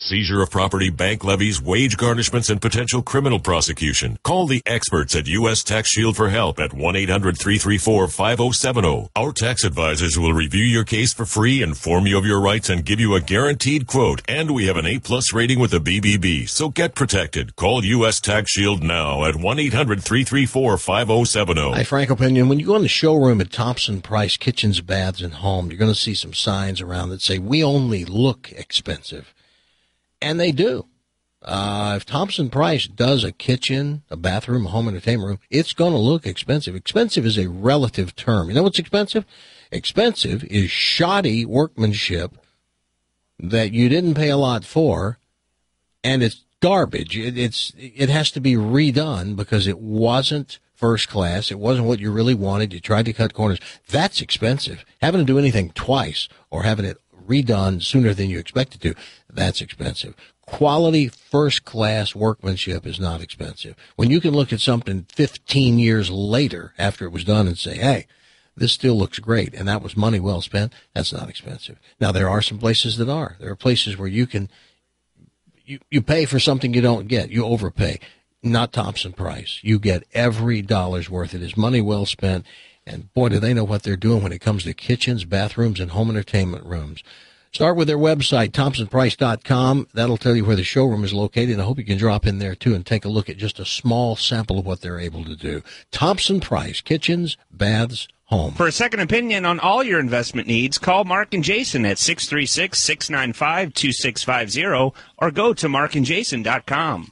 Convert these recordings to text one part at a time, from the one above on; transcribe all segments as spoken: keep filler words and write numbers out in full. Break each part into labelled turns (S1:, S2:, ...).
S1: seizure of property, bank levies, wage garnishments, and potential criminal prosecution. Call the experts at U S Tax Shield for help at one eight hundred three three four five oh seven oh. Our tax advisors will review your case for free, inform you of your rights, and give you a guaranteed quote. And we have an A-plus rating with the B B B, so get protected. Call U S Tax Shield now at one eight hundred three three four five oh seven oh.
S2: Hi, Frank Opinion. When you go in the showroom at Thompson Price Kitchens, Baths, and Home, you're going to see some signs around that say, we only look expensive. And they do. Uh, if Thompson Price does a kitchen, a bathroom, a home entertainment room, it's going to look expensive. Expensive is a relative term. You know what's expensive? Expensive is shoddy workmanship that you didn't pay a lot for, and it's garbage. It, it's it has to be redone because it wasn't first class. It wasn't what you really wanted. You tried to cut corners. That's expensive. Having to do anything twice or having it redone sooner than you expected to, that's expensive. Quality first-class workmanship is not expensive. When you can look at something fifteen years later after it was done and say, hey, this still looks great, and that was money well spent, that's not expensive. Now, there are some places that are. There are places where you can, you, you pay for something you don't get. You overpay. Not Thompson Price. You get every dollar's worth. It is money well spent. And boy, do they know what they're doing when it comes to kitchens, bathrooms, and home entertainment rooms. Start with their website, thompson price dot com. That'll tell you where the showroom is located, and I hope you can drop in there, too, and take a look at just a small sample of what they're able to do. Thompson Price, kitchens, baths, home.
S3: For a second opinion on all your investment needs, call Mark and Jason at six three six, six nine five, two six five zero or go to mark and jason dot com.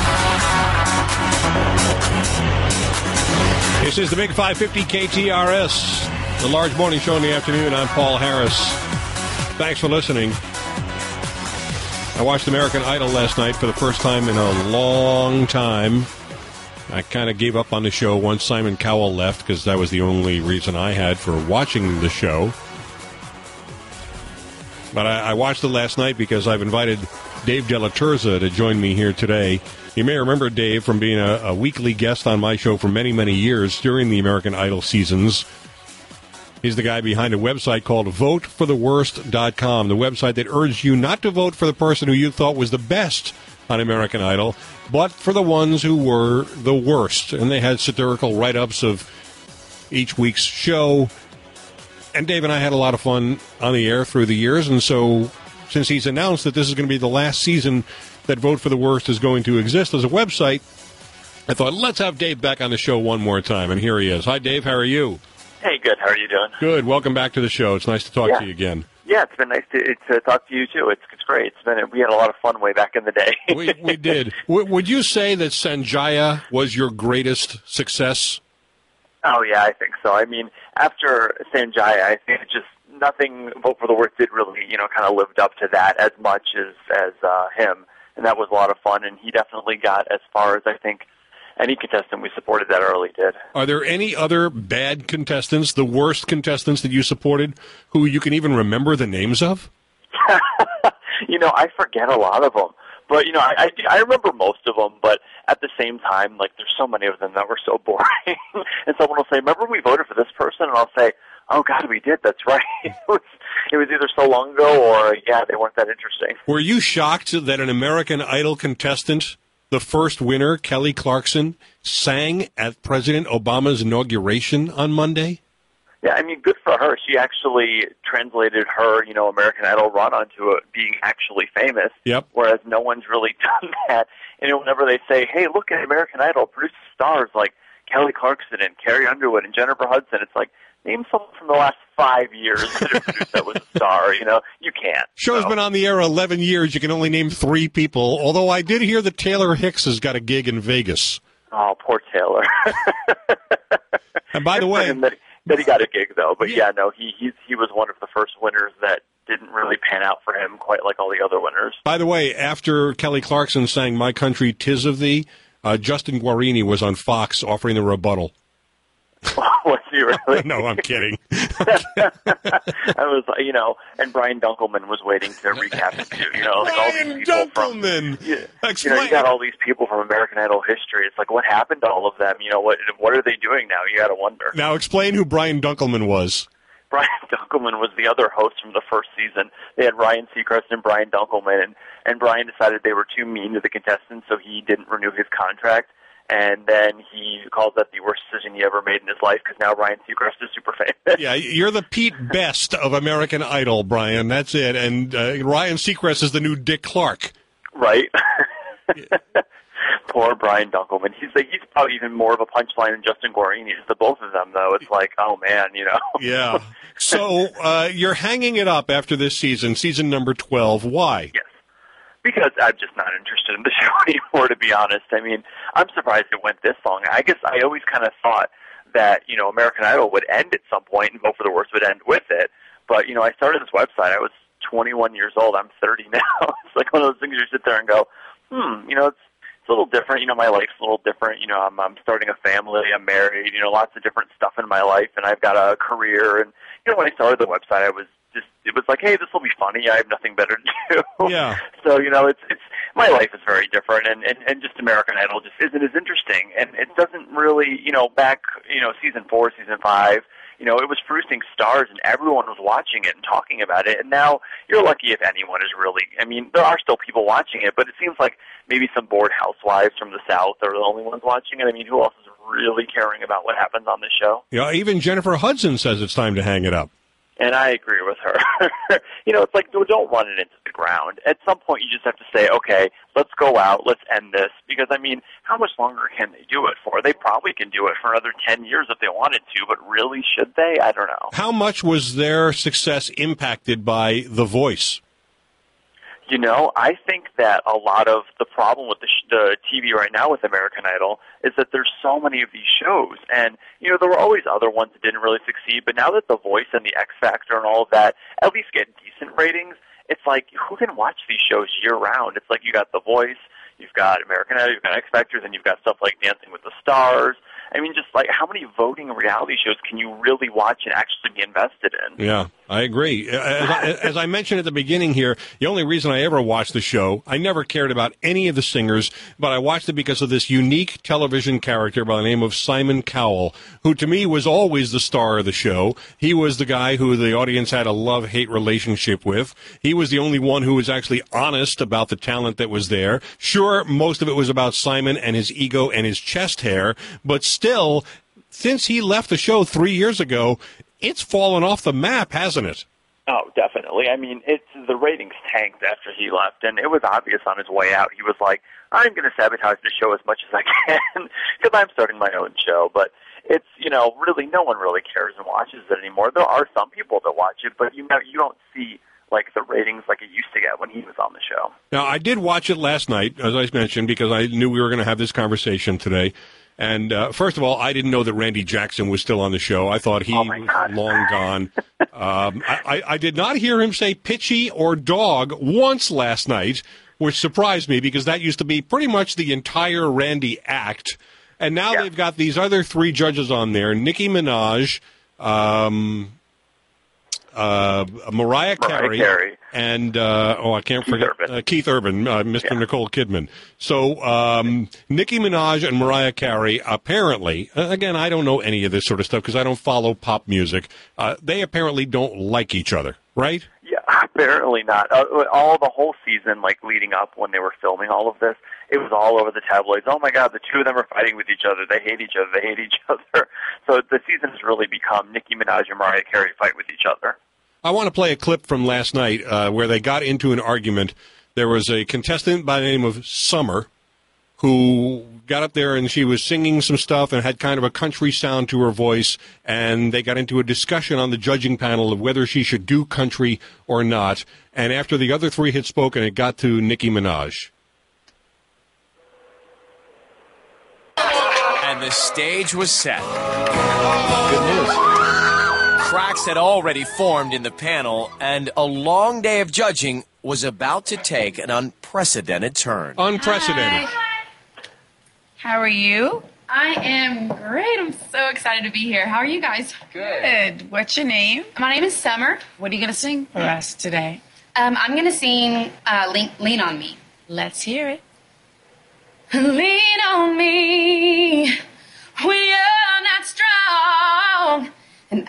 S4: This is the Big five fifty K T R S, the large morning show in the afternoon. I'm Paul Harris. Thanks for listening. I watched American Idol last night for the first time in a long time. I kind of gave up on the show once Simon Cowell left because that was the only reason I had for watching the show. But I, I watched it last night because I've invited Dave Della Turza to join me here today. You may remember Dave from being a, a weekly guest on my show for many, many years during the American Idol seasons. He's the guy behind a website called vote for the worst dot com, the website that urged you not to vote for the person who you thought was the best on American Idol, but for the ones who were the worst. And they had satirical write-ups of each week's show. And Dave and I had a lot of fun on the air through the years, and so since he's announced that this is going to be the last season that Vote for the Worst is going to exist as a website, I thought, let's have Dave back on the show one more time, and here he is. Hi, Dave. How are you?
S5: Hey, good. How are you doing?
S4: Good. Welcome back to the show. It's nice to talk
S5: yeah.
S4: to you again.
S5: Yeah, it's been nice to, to talk to you, too. It's it's great. It's been We had a lot of fun way back in the day.
S4: we, we did. W- would you say that Sanjaya was your greatest success?
S5: Oh, yeah, I think so. I mean, after Sanjaya, I think just nothing Vote for the Worst did really, you know, kind of lived up to that as much as, as uh, him. And that was a lot of fun, and he definitely got as far as I think any contestant we supported that early did.
S4: Are there any other bad contestants, the worst contestants that you supported, who you can even remember the names of?
S5: You know, I forget a lot of them. But, you know, I, I, I remember most of them, but at the same time, like, there's so many of them that were so boring. And someone will say, remember we voted for this person? And I'll say, oh, God, we did. That's right. It was, it was either so long ago or, yeah, they weren't that interesting.
S4: Were you shocked that an American Idol contestant, the first winner, Kelly Clarkson, sang at President Obama's inauguration on Monday?
S5: Yeah, I mean, good for her. She actually translated her, you know, American Idol run onto a, being actually famous.
S4: Yep. Whereas
S5: no one's really done that. And whenever they say, hey, look at American Idol, produces stars like Kelly Clarkson and Carrie Underwood and Jennifer Hudson, it's like, name someone from the last five years that have produced that was a star. You know, you can't.
S4: Show's
S5: so.
S4: been on the air eleven years. You can only name three people, although I did hear that Taylor Hicks has got a gig in Vegas.
S5: Oh, poor Taylor.
S4: And by the way...
S5: That he got a gig, though. But, yeah, yeah no, he he's, he was one of the first winners that didn't really pan out for him quite like all the other winners.
S4: By the way, after Kelly Clarkson sang My Country, 'Tis of Thee, uh, Justin Guarini was on Fox offering the rebuttal.
S5: Was he really?
S4: No, I'm kidding.
S5: I was, you know, and Brian Dunkelman was waiting to recap it too. You know, like all these people
S4: Dunkelman.
S5: From, you, you know, you got all these people from American Idol history. It's like, what happened to all of them? You know, what what are they doing now? You got to wonder.
S4: Now, explain who Brian Dunkelman was.
S5: Brian Dunkelman was the other host from the first season. They had Ryan Seacrest and Brian Dunkelman, and, and Brian decided they were too mean to the contestants, so he didn't renew his contract. And then he calls that the worst decision he ever made in his life because now Ryan Seacrest is super famous.
S4: Yeah, you're the Pete Best of American Idol, Brian. That's it. And uh, Ryan Seacrest is the new Dick Clark.
S5: Right. Poor Brian Dunkelman. He's like, he's probably even more of a punchline than Justin Guarini. It's the both of them, though. It's like, oh, man, you know.
S4: Yeah. So uh, you're hanging it up after this season, season number twelve. Why?
S5: Yes. Because I'm just not interested in the show anymore, to be honest. I mean, I'm surprised it went this long. I guess I always kind of thought that, you know, American Idol would end at some point and Hope for the Worst would end with it. But, you know, I started this website. I was twenty-one years old. I'm thirty now. It's like one of those things you sit there and go, hmm, you know, it's, it's a little different. You know, my life's a little different. You know, I'm, I'm starting a family. I'm married. You know, lots of different stuff in my life. And I've got a career. And, you know, when I started the website, I was just, it was like, hey, this will be funny. I have nothing better to do.
S4: Yeah.
S5: So, you know, it's, it's, my life is very different, and, and, and just American Idol just isn't as interesting. And it doesn't really, you know, back, you know, season four, season five, you know, it was producing stars, and everyone was watching it and talking about it. And now you're lucky if anyone is really, I mean, there are still people watching it, but it seems like maybe some bored housewives from the South are the only ones watching it. I mean, who else is really caring about what happens on this show?
S4: Yeah, even Jennifer Hudson says it's time to hang it up.
S5: And I agree with her. You know, it's like, don't run it into the ground. At some point, you just have to say, okay, let's go out, let's end this. Because, I mean, how much longer can they do it for? They probably can do it for another ten years if they wanted to, but really, should they? I don't know.
S4: How much was their success impacted by The Voice?
S5: You know, I think that a lot of the problem with the, sh- the T V right now with American Idol is that there's so many of these shows. And, you know, there were always other ones that didn't really succeed, but now that The Voice and The X Factor and all of that at least get decent ratings, it's like, who can watch these shows year-round? It's like you got The Voice, you've got American Idol, you've got X Factor, then you've got stuff like Dancing with the Stars. I mean, just like, how many voting reality shows can you really watch and actually be invested in?
S4: Yeah, I agree. As I, as I mentioned at the beginning here, the only reason I ever watched the show, I never cared about any of the singers, but I watched it because of this unique television character by the name of Simon Cowell, who to me was always the star of the show. He was the guy who the audience had a love-hate relationship with. He was the only one who was actually honest about the talent that was there. Sure, most of it was about Simon and his ego and his chest hair, but still, since he left the show three years ago, it's fallen off the map, hasn't it?
S5: Oh, definitely. I mean, it's the ratings tanked after he left, and it was obvious on his way out. He was like, I'm going to sabotage the show as much as I can because I'm starting my own show. But it's, you know, really no one really cares and watches it anymore. There are some people that watch it, but you know, you don't see like the ratings like it used to get when he was on the show.
S4: Now, I did watch it last night, as I mentioned, because I knew we were going to have this conversation today. And uh, first of all, I didn't know that Randy Jackson was still on the show. I thought he
S5: oh
S4: was
S5: God.
S4: long gone. um, I, I, I did not hear him say pitchy or dog once last night, which surprised me because that used to be pretty much the entire Randy act. And now
S5: yeah.
S4: they've got these other three judges on there, Nicki Minaj, um, uh, Mariah,
S5: Mariah
S4: Carey,
S5: Carey.
S4: and uh, oh, I can't
S5: Keith
S4: forget
S5: Urban.
S4: Uh, Keith Urban, uh, Mister
S5: Yeah.
S4: Nicole Kidman. So um, Nicki Minaj and Mariah Carey, apparently, uh, again, I don't know any of this sort of stuff because I don't follow pop music. Uh, they apparently don't like each other, right?
S5: Yeah, apparently not. Uh, all the whole season, like leading up when they were filming all of this, it was all over the tabloids. Oh my God, the two of them are fighting with each other. They hate each other. They hate each other. So the season has really become Nicki Minaj and Mariah Carey fight with each other.
S4: I want to play a clip from last night uh, where they got into an argument. There was a contestant by the name of Summer who got up there and she was singing some stuff and had kind of a country sound to her voice, and they got into a discussion on the judging panel of whether she should do country or not. And after the other three had spoken, it got to Nicki Minaj.
S6: And the stage was set.
S2: Good news.
S6: Cracks had already formed in the panel, and a long day of judging was about to take an unprecedented turn.
S4: Unprecedented.
S7: Hi. How are you? I am great. I'm so excited to be here. How are you guys?
S8: Good. What's your name?
S7: My name is Summer.
S8: What are you going to sing for us today?
S7: Um, I'm going to sing uh, Lean, Lean on Me.
S8: Let's hear it.
S7: Lean on me when you're not strong, and I'll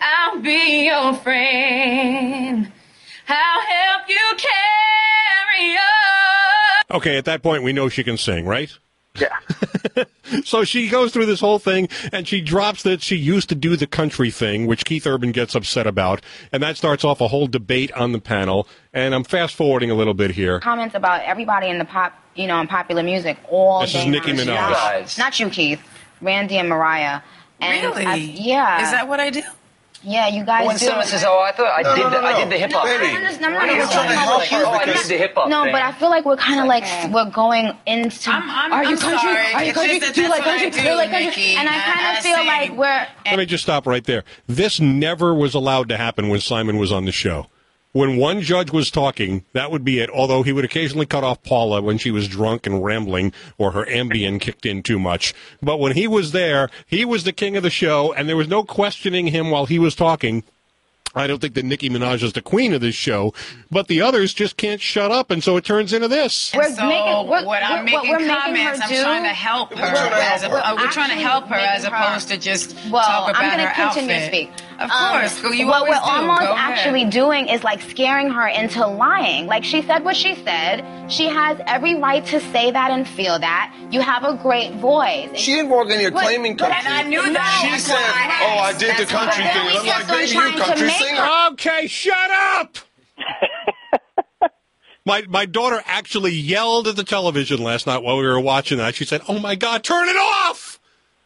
S7: be your friend. I'll help you carry on.
S4: Okay, at that point, we know she can sing, right?
S5: Yeah.
S4: So she goes through this whole thing, and she drops that she used to do the country thing, which Keith Urban gets upset about, and that starts off a whole debate on the panel. And I'm fast-forwarding a little bit here.
S9: Comments about everybody in the pop, you know, in popular music all
S4: This
S9: day.
S4: is Nicki Minaj.
S9: Not, not you, Keith. Randy and Mariah. And
S8: Really?
S9: I, yeah.
S8: Is that what I do?
S9: Yeah, you guys
S10: When
S9: do.
S10: someone says, "Oh, I thought I
S11: No,
S10: did
S11: no,
S10: the
S11: no,
S10: I
S11: no.
S10: did the hip hop
S9: I
S10: thing."
S9: understand. I'm
S10: We're
S9: not
S10: not
S9: talking
S10: trying to
S9: about
S10: help
S9: what
S10: you.
S9: you-
S10: Oh, I did the hip hop
S9: No,
S10: thing.
S9: but I feel like we're kind of like
S8: okay.
S9: we're going into.
S8: I'm- I'm-
S9: are you
S8: I'm
S9: country?
S8: sorry.
S9: Are you
S8: It's
S9: country?
S8: just that
S9: Do you
S8: that's
S9: like
S8: what I
S9: country?
S8: do,
S9: Do you like country?
S8: Nikki.
S9: And I
S8: I-
S9: kind
S8: I
S9: of feel
S8: sing.
S9: like we're.
S4: Let me just stop right there. This never was allowed to happen when Simon was on the show. When one judge was talking, that would be it, although he would occasionally cut off Paula when she was drunk and rambling or her Ambien kicked in too much. But when he was there, he was the king of the show, and there was no questioning him while he was talking. I don't think that Nicki Minaj is the queen of this show, but the others just can't shut up, and so it turns into this.
S8: And
S9: We're
S8: so
S9: making- we're-
S8: when I'm
S9: we're- what
S8: making
S9: we're making
S8: comments,
S9: her
S8: I'm
S9: do-
S8: trying to help her.
S11: We're trying to help
S8: as a-
S11: her.
S8: uh, we're trying to
S9: Actually
S8: help her as
S9: making her-
S8: opposed to just
S9: Well,
S8: talk about
S9: I'm going
S8: her
S9: to continue
S8: outfit.
S9: to speak.
S8: Of
S9: Um,
S8: course, you
S9: what
S8: always
S9: we're
S8: do.
S9: almost
S8: Go ahead.
S9: actually doing is like scaring her into lying. Like she said what she said. She has every right to say that and feel that. You have a great voice.
S11: She didn't walk in here
S9: But-
S11: claiming
S9: but-
S11: country.
S8: And I knew that.
S11: She
S8: That's
S11: said,
S8: why I
S11: "Oh, I
S8: asked.
S11: did the
S8: That's why
S11: country
S8: I
S11: thing." And I'm
S8: asked.
S11: like,
S9: kept on
S11: "Baby, you're a
S9: trying to
S11: country
S9: make
S11: singer."
S9: her-
S4: Okay, shut up! My my daughter actually yelled at the television last night while we were watching that. She said, "Oh my God, turn it off!"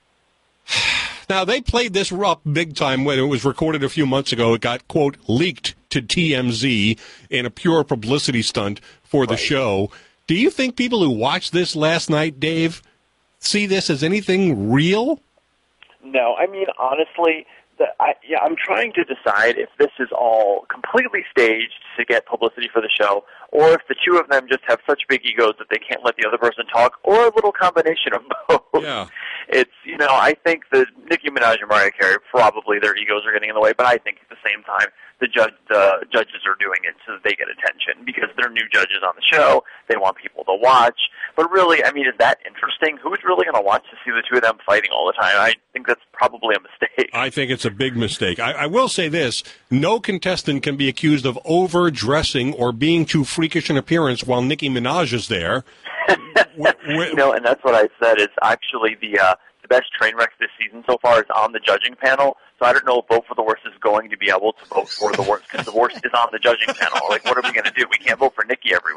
S4: Now, they played this up big time when it was recorded a few months ago. It got, quote, leaked to T M Z in a pure publicity stunt for the
S5: Right.
S4: show. Do you think people who watched this last night, Dave, see this as anything real?
S5: No, I mean, honestly, the, I, yeah, I'm trying to decide if this is all completely staged to get publicity for the show, or if the two of them just have such big egos that they can't let the other person talk, or a little combination of both.
S4: Yeah.
S5: It's, you know, I think that Nicki Minaj and Mariah Carey, probably their egos are getting in the way, but I think at the same time, the judge, the judges are doing it so that they get attention because they're new judges on the show. They want people to watch. But really, I mean, is that interesting? Who's really going to watch to see the two of them fighting all the time? I think that's probably a mistake.
S4: I think it's a big mistake. I, I will say this. No contestant can be accused of overdressing or being too freakish in appearance while Nicki Minaj is there. Wh- wh-
S5: You know, and that's what I said. Is actually the uh, the best train wreck this season so far is on the judging panel. So I don't know if Vote for the Worst is going to be able to vote for the worst because the worst is on the judging panel. Like, what are we going to do? We can't vote for Nikki every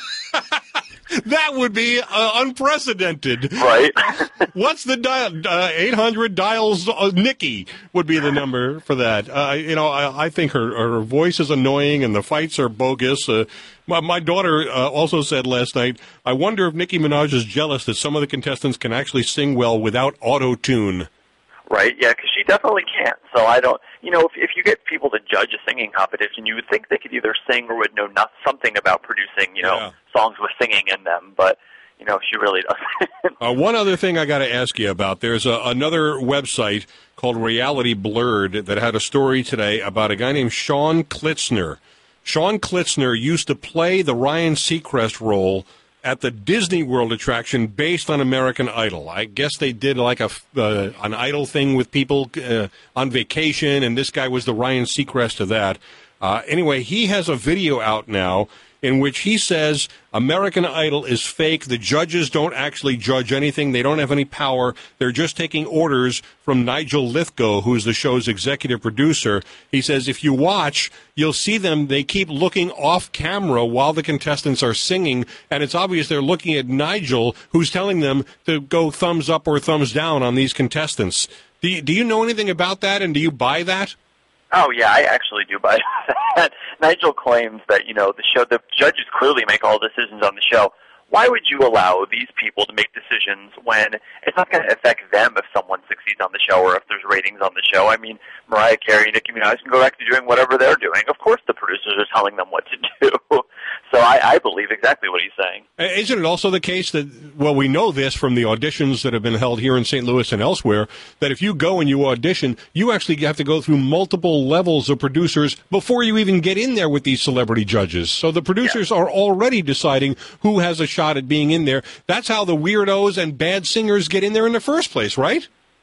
S5: week,
S4: that would be uh, unprecedented.
S5: right?
S4: What's the dial? Uh, eight hundred dials uh, Nikki would be the number for that. Uh, you know, I, I think her, her voice is annoying and the fights are bogus. Uh, my, my daughter uh, also said last night, I wonder if Nicki Minaj is jealous that some of the contestants can actually sing well without auto-tune.
S5: Right? Yeah, because she definitely can't. So I don't. You know, if if you get people to judge a singing competition, you would think they could either sing or would know not something about producing. You know,
S4: Yeah.
S5: songs with singing in them, but. You know, she really doesn't.
S4: Uh, one other thing I got to ask you about. There's a, another website called Reality Blurred that had a story today about a guy named Sean Klitzner. Sean Klitzner used to play the Ryan Seacrest role at the Disney World attraction based on American Idol. I guess they did like a uh, an Idol thing with people uh, on vacation, and this guy was the Ryan Seacrest of that. Uh, anyway, he has a video out now in which he says American Idol is fake. The judges don't actually judge anything. They don't have any power. They're just taking orders from Nigel Lithgow, who's the show's executive producer. He says if you watch, you'll see them. They keep looking off camera while the contestants are singing, and it's obvious they're looking at Nigel, who's telling them to go thumbs up or thumbs down on these contestants. Do you, do you know anything about that, and do you buy that?
S5: Oh yeah, I actually do buy that. Nigel claims that, you know, the show, the judges clearly make all decisions on the show. Why would you allow these people to make decisions when it's not going to affect them if someone succeeds on the show or if there's ratings on the show? I mean, Mariah Carey and Nicki Minaj can go back to doing whatever they're doing. Of course the producers are telling them what to do. So I, I believe exactly what he's saying.
S4: Isn't it also the case that, well, we know this from the auditions that have been held here in Saint Louis and elsewhere, that if you go and you audition, you actually have to go through multiple levels of producers before you even get in there with these celebrity judges. So the producers yeah. are already deciding who has a shot at being in there. That's how the weirdos and bad singers get in there in the first place, right?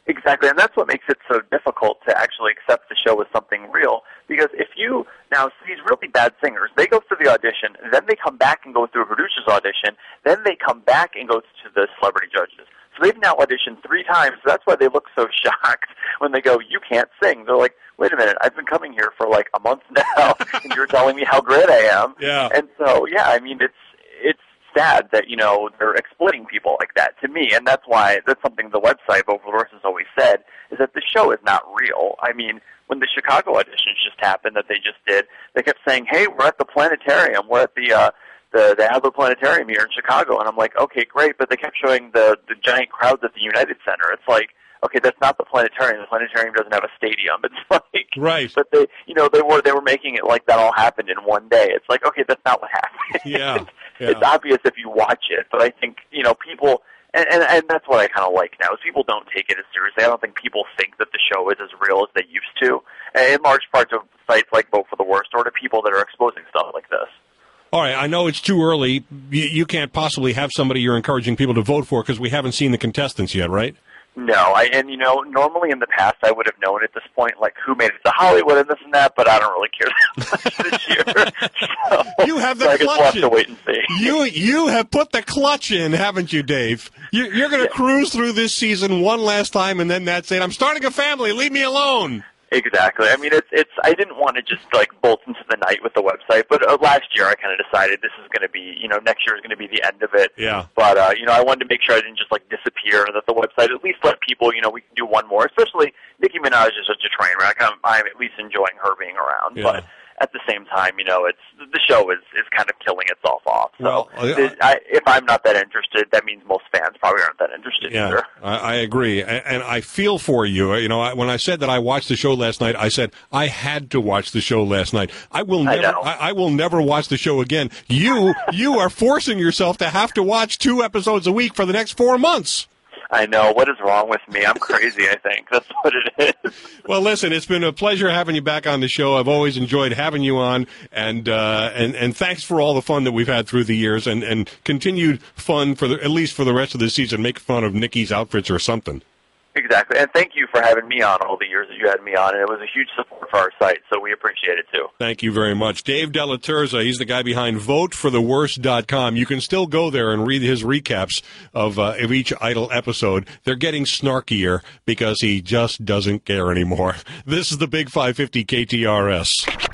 S5: Exactly, and that's what makes it so difficult to actually accept the show as something real. Because if you, now, these really bad singers, they go through the audition, then they come back and go through a producer's audition, then they come back and go to the celebrity judges. So they've now auditioned three times, so that's why they look so shocked when they go, you can't sing. They're like, wait a minute, I've been coming here for like a month now, and you're telling me how great I am.
S4: Yeah.
S5: And so, yeah, I mean, it's it's sad that, you know, they're exploiting people like that to me, and that's why, that's something the website, Vote for the Worst, has always said, is that the show is not real. I mean, when the Chicago auditions just happened that they just did, they kept saying, hey, we're at the planetarium, we're at the, uh, the, the Adler Planetarium here in Chicago, and I'm like, okay, great, but they kept showing the, the giant crowds at the United Center. It's like, okay, that's not the planetarium. The planetarium doesn't have a stadium. It's like,
S4: right.
S5: But they, you know, they were they were making it like that all happened in one day. It's like, okay, that's not what happened.
S4: Yeah,
S5: it's,
S4: yeah.
S5: it's obvious if you watch it, but I think, you know, people, and and, and that's what I kind of like now is people don't take it as seriously. I don't think people think that the show is as real as they used to, and in large part to sites like Vote for the Worst or to people that are exposing stuff like this.
S4: All right, I know it's too early. You, you can't possibly have somebody you're encouraging people to vote for because we haven't seen the contestants yet, right?
S5: No, I and you know, normally in the past I would have known at this point like who made it to Hollywood and this and that, but I don't really care that much this year. So,
S4: you have the
S5: so I guess
S4: clutch
S5: we'll have
S4: in.
S5: to wait and see.
S4: You you have put the clutch in, haven't you, Dave? You, you're going to yeah. cruise through this season one last time, and then that's it. I'm starting a family. Leave me alone.
S5: Exactly. I mean, it's it's. I didn't want to just like bolt into the night with the website, but uh, last year I kind of decided this is going to be, you know, next year is going to be the end of it.
S4: Yeah.
S5: But uh, you know, I wanted to make sure I didn't just like disappear, and that the website at least let people, you know, we can do one more. Especially Nicki Minaj is such a train wreck. I'm, I'm at least enjoying her being around,
S4: yeah.
S5: but at the same time, you know, it's the show is, is kind of killing itself off. So
S4: well, I,
S5: I, if I'm not that interested, that means most fans probably aren't that interested
S4: yeah,
S5: either.
S4: I, I agree, and, and I feel for you. You know, I, when I said that I watched the show last night, I said I had to watch the show last night. I will never,
S5: I,
S4: I, I will never watch the show again. You, you are forcing yourself to have to watch two episodes a week for the next four months.
S5: I know. What is wrong with me? I'm crazy, I think. That's what it is.
S4: Well, listen, it's been a pleasure having you back on the show. I've always enjoyed having you on, and uh, and and thanks for all the fun that we've had through the years, and, and continued fun for the, at least for the rest of the season. Make fun of Nikki's outfits or something.
S5: Exactly. And thank you for having me on all the years that you had me on, and it was a huge support for our site, so we appreciate it, too.
S4: Thank you very much. Dave Della Terza, he's the guy behind vote for the worst dot com. You can still go there and read his recaps of, uh, of each Idol episode. They're getting snarkier because he just doesn't care anymore. This is the Big five fifty K T R S.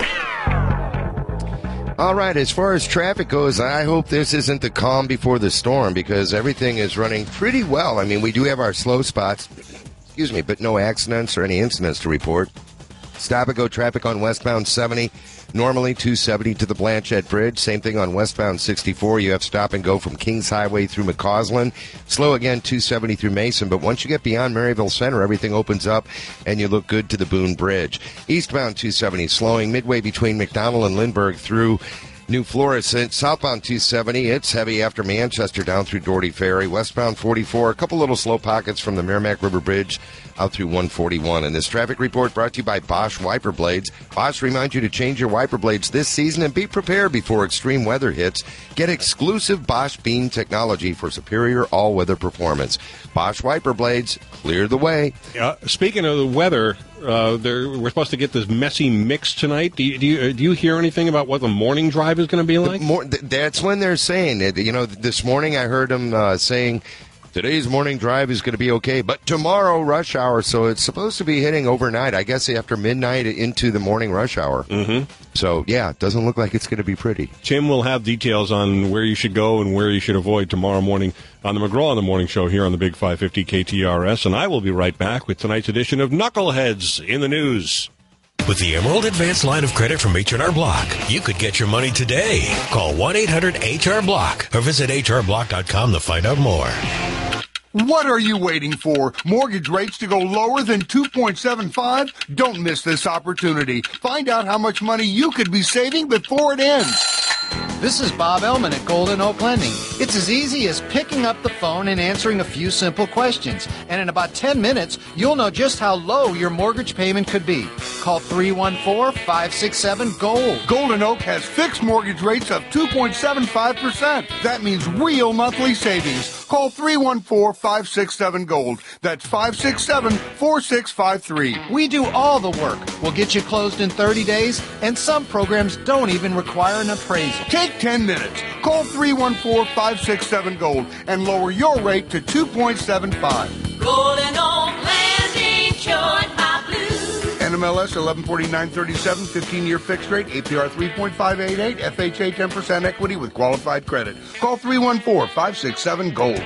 S10: All right, as far as traffic goes, I hope this isn't the calm before the storm because everything is running pretty well. I mean, we do have our slow spots, excuse me, but no accidents or any incidents to report. Stop-and-go traffic on westbound seventy, normally two seventy to the Blanchette Bridge. Same thing on westbound sixty-four. You have stop-and-go from Kings Highway through McCausland. Slow again, two seventy through Mason. But once you get beyond Maryville Center, everything opens up, and you look good to the Boone Bridge. Eastbound two seventy slowing midway between McDonald and Lindbergh through New Florissant. Southbound two seventy, it's heavy after Manchester down through Doherty Ferry. Westbound forty-four, a couple little slow pockets from the Merrimack River Bridge out through one forty-one. And this traffic report brought to you by Bosch Wiper Blades. Bosch reminds you to change your wiper blades this season and be prepared before extreme weather hits. Get exclusive Bosch Beam technology for superior all-weather performance. Bosch Wiper Blades, clear the way.
S4: Uh, speaking of the weather, uh, we're supposed to get this messy mix tonight. Do you, do you, do you hear anything about what the morning drive is going to be like?
S10: More, th- that's when they're saying it. You know, this morning I heard them uh, saying today's morning drive is going to be okay, but tomorrow rush hour, so it's supposed to be hitting overnight, I guess after midnight into the morning rush hour.
S4: Mm-hmm.
S10: So, yeah, it doesn't look like it's going to be pretty.
S4: Tim will have details on where you should go and where you should avoid tomorrow morning on the McGraw in the Morning Show here on the Big five fifty K T R S, and I will be right back with tonight's edition of Knuckleheads in the News.
S11: With the Emerald Advanced line of credit from H and R Block, you could get your money today. Call one eight hundred H R Block or visit H R block dot com to find out more.
S12: What are you waiting for? Mortgage rates to go lower than two point seven five? Don't miss this opportunity. Find out how much money you could be saving before it ends.
S13: This is Bob Ellman at Golden Oak Lending. It's as easy as picking up the phone and answering a few simple questions. And in about ten minutes, you'll know just how low your mortgage payment could be. Call three one four, five six seven, GOLD.
S12: Golden Oak has fixed mortgage rates of two point seven five percent. That means real monthly savings. Call three one four, five six seven, GOLD. That's five six seven, four six five three.
S13: We do all the work. We'll get you closed in thirty days, and some programs don't even require an appraisal.
S12: Take ten minutes. Call three one four, five six seven, GOLD and lower your rate to two point seven five.
S14: Golden Old Lands insured by Blue.
S12: N M L S eleven forty-nine thirty-seven, fifteen-year fixed rate, A P R three point five eight eight, F H A ten percent equity with qualified credit. Call three one four, five six seven, GOLD.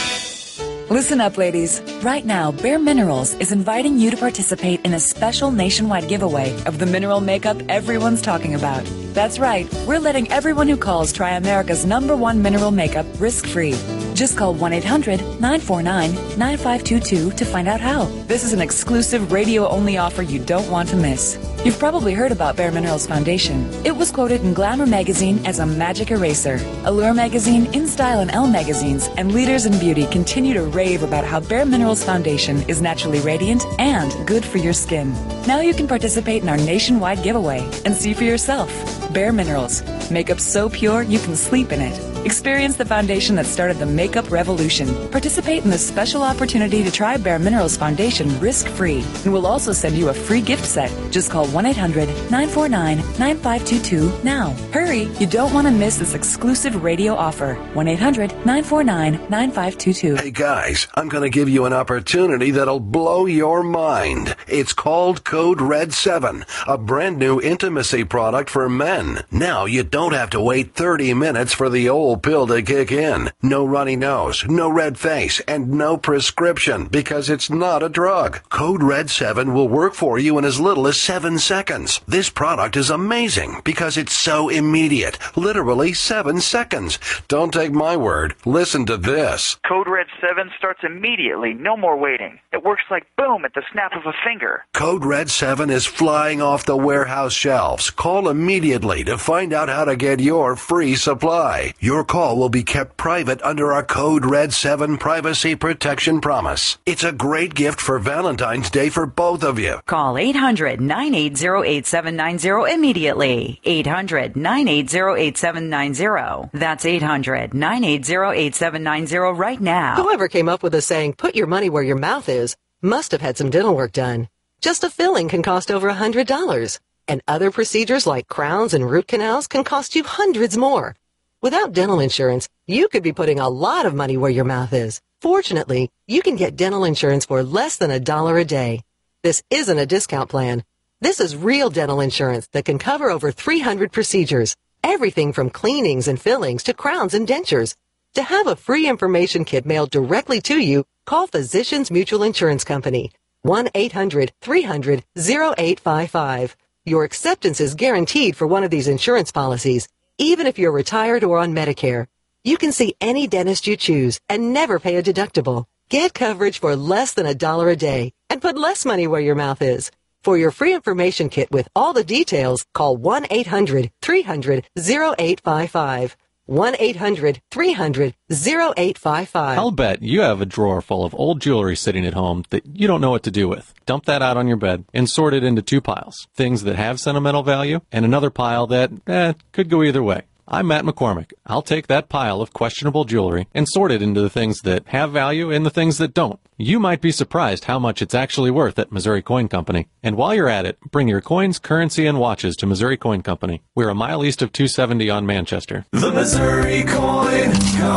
S15: Listen up, ladies. Right now, Bare Minerals is inviting you to participate in a special nationwide giveaway of the mineral makeup everyone's talking about. That's right. We're letting everyone who calls try America's number one mineral makeup risk-free. Just call one eight hundred, nine four nine, nine five two two to find out how. This is an exclusive radio-only offer you don't want to miss. You've probably heard about Bare Minerals Foundation. It was quoted in Glamour magazine as a magic eraser. Allure magazine, InStyle, and Elle magazines, and Leaders in Beauty continue to rave about how Bare Minerals Foundation is naturally radiant and good for your skin. Now you can participate in our nationwide giveaway and see for yourself. Bare Minerals. Makeup so pure you can sleep in it. Experience the foundation that started the makeup revolution. Participate in the special opportunity to try Bare Minerals Foundation risk-free. And we'll also send you a free gift set. Just call one eight hundred, nine four nine, nine five two two now. Hurry! You don't want to miss this exclusive radio offer. one eight hundred, nine four nine, nine five two two.
S16: Hey guys, I'm going to give you an opportunity that'll blow your mind. It's called Code Red seven, a brand new intimacy product for men. Now you don't have to wait thirty minutes for the old pill to kick in. No runny nose, no red face, and no prescription because it's not a drug. Code Red seven will work for you in as little as seven seconds. This product is amazing because it's so immediate. Literally seven seconds. Don't take my word. Listen to this.
S17: Code Red seven starts immediately. No more waiting. It works like boom at the snap of a finger.
S16: Code Red seven is flying off the warehouse shelves. Call immediately to find out how to get your free supply. Your call will be kept private under our Code Red seven privacy protection promise. It's a great gift for Valentine's Day for both of you.
S18: Call eight hundred, nine eight zero, eight seven nine zero immediately. eight hundred, nine eight zero, eight seven nine zero. That's eight hundred, nine eight zero, eight seven nine zero right now.
S19: Whoever came up with the saying, put your money where your mouth is, must have had some dental work done. Just a filling can cost over one hundred dollars. And other procedures like crowns and root canals can cost you hundreds more. Without dental insurance, you could be putting a lot of money where your mouth is. Fortunately, you can get dental insurance for less than a dollar a day. This isn't a discount plan. This is real dental insurance that can cover over three hundred procedures, everything from cleanings and fillings to crowns and dentures. To have a free information kit mailed directly to you, call Physicians Mutual Insurance Company, one eight hundred, three hundred, oh eight five five. Your acceptance is guaranteed for one of these insurance policies, even if you're retired or on Medicare. You can see any dentist you choose and never pay a deductible. Get coverage for less than a dollar a day and put less money where your mouth is. For your free information kit with all the details, call one eight hundred, three hundred, oh eight five five. one eight hundred, three hundred, oh eight five five.
S20: I'll bet you have a drawer full of old jewelry sitting at home that you don't know what to do with. Dump that out on your bed and sort it into two piles. Things that have sentimental value and another pile that, eh, could go either way. I'm Matt McCormick. I'll take that pile of questionable jewelry and sort it into the things that have value and the things that don't. You might be surprised how much it's actually worth at Missouri Coin Company. And while you're at it, bring your coins, currency, and watches to Missouri Coin Company. We're a mile east of two seventy on Manchester.
S11: The Missouri Coin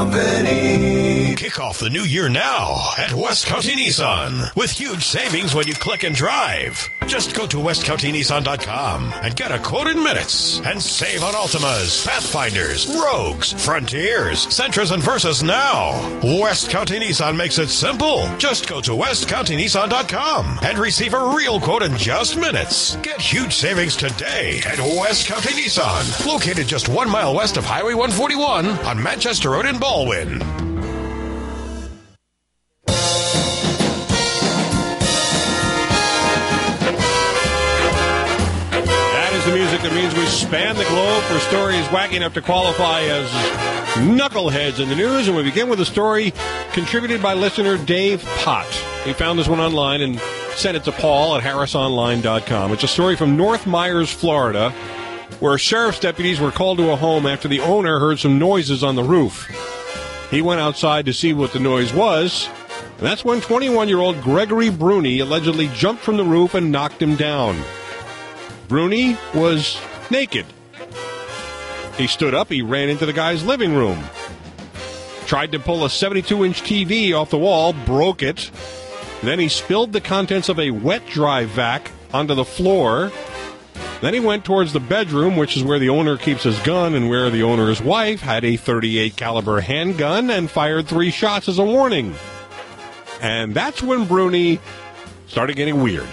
S11: Company. Kick off the new year now at West County Nissan with huge savings when you click and drive. Just go to west county nissan dot com and get a quote in minutes and save on Altimas, Pathfinders, Rogues, Frontiers, Sentras, and Versas now. West County Nissan makes it simple. Just go to west county nissan dot com and receive a real quote in just minutes. Get huge savings today at West County Nissan, located just one mile west of Highway one forty-one on Manchester Road in Baldwin.
S4: The music that means we span the globe for stories wacky enough to qualify as knuckleheads in the news. And we begin with a story contributed by listener Dave Pott. He found this one online and sent it to Paul at harris online dot com. It's a story from North Myers, Florida, where sheriff's deputies were called to a home after the owner heard some noises on the roof. He went outside to see what the noise was, and that's when twenty-one-year-old Gregory Bruni allegedly jumped from the roof and knocked him down. Bruni was naked. He stood up, he ran into the guy's living room, tried to pull a seventy-two inch T V off the wall, broke it. Then he spilled the contents of a wet-dry vac onto the floor. Then he went towards the bedroom, which is where the owner keeps his gun and where the owner's wife had a thirty-eight caliber handgun, and fired three shots as a warning. And that's when Bruni started getting weird.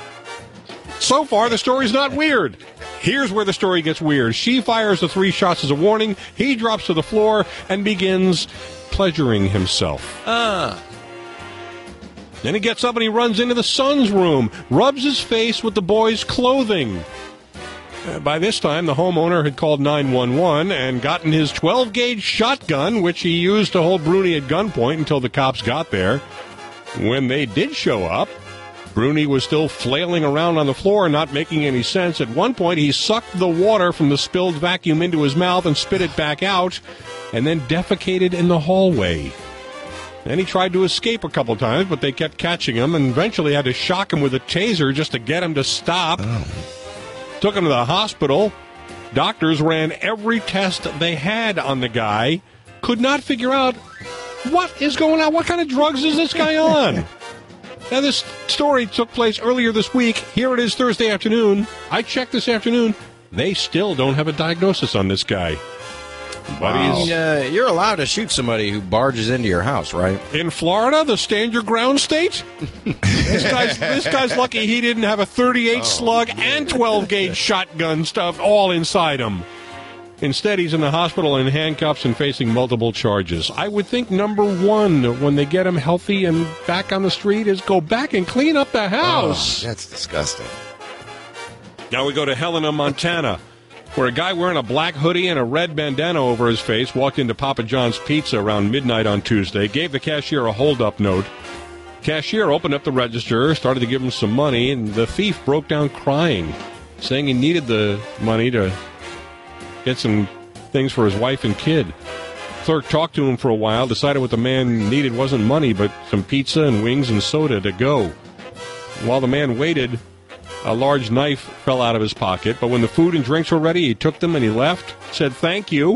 S4: So far, the story's not weird. Here's where the story gets weird. She fires the three shots as a warning. He drops to the floor and begins pleasuring himself.
S2: Ah.
S4: Then he gets up and he runs into the son's room, rubs his face with the boy's clothing. Uh, by this time, the homeowner had called nine one one and gotten his twelve gauge shotgun, which he used to hold Bruni at gunpoint until the cops got there. When they did show up, Bruni was still flailing around on the floor, not making any sense. At one point, he sucked the water from the spilled vacuum into his mouth and spit it back out, and then defecated in the hallway. Then he tried to escape a couple times, but they kept catching him, and eventually had to shock him with a taser just to get him to stop.
S10: Oh.
S4: Took him to the hospital. Doctors ran every test they had on the guy. Could not figure out what is going on. What kind of drugs is this guy on? Now, this story took place earlier this week. Here it is Thursday afternoon. I checked this afternoon. They still don't have a diagnosis on this guy. But
S2: Wow.
S4: he's,
S2: uh, you're allowed to shoot somebody who barges into your house, right?
S4: in Florida, the stand your ground state. this, guy's, this guy's lucky he didn't have a thirty-eight slug and twelve gauge shotgun stuff all inside him. Instead, he's in the hospital in handcuffs and facing multiple charges. I would think number one, when they get him healthy and back on the street, is go back and clean up the house.
S10: Oh, that's disgusting.
S4: Now we go to Helena, Montana, where a guy wearing a black hoodie and a red bandana over his face walked into Papa John's Pizza around midnight on Tuesday, gave the cashier a hold-up note. Cashier opened up the register, started to give him some money, and the thief broke down crying, saying he needed the money to get some things for his wife and kid. Clerk talked to him for a while, decided what the man needed wasn't money, but some pizza and wings and soda to go. While the man waited, a large knife fell out of his pocket, but when the food and drinks were ready, he took them and he left, said thank you.